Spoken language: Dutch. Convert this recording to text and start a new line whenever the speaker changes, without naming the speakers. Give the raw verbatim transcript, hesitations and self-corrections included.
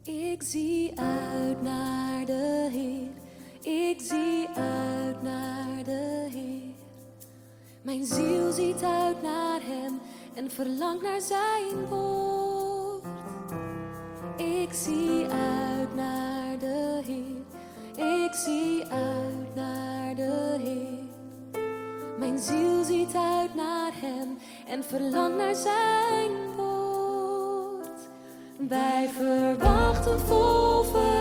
Ik zie uit naar de Heer, ik zie uit naar de Heer. Mijn ziel ziet uit naar Hem en verlangt naar Zijn woord. Ik zie uit naar de Heer, ik zie uit naar de Heer. Mijn ziel ziet uit naar Hem en verlangt naar Zijn woord. Wij verwachten vol vertrouwen